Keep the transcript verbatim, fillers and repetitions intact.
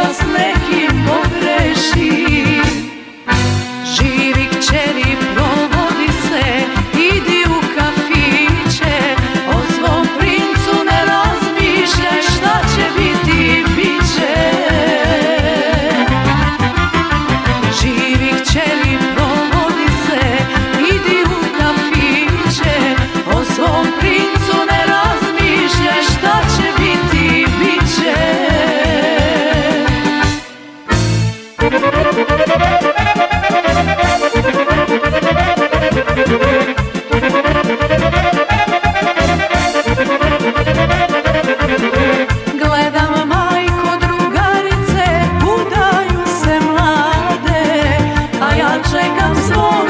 možda s nekim pogrešim. Živi kćeri, provodi se, idi u kafiće, o svom princu ne razmišljaj, šta će biti, bit će. Živi kćeri, provodi se, idi u kafiće, o svom princu ne razmišljaj, šta će biti, bit će. Gledam majko drugarice, udaju se mlade, a ja čekam svog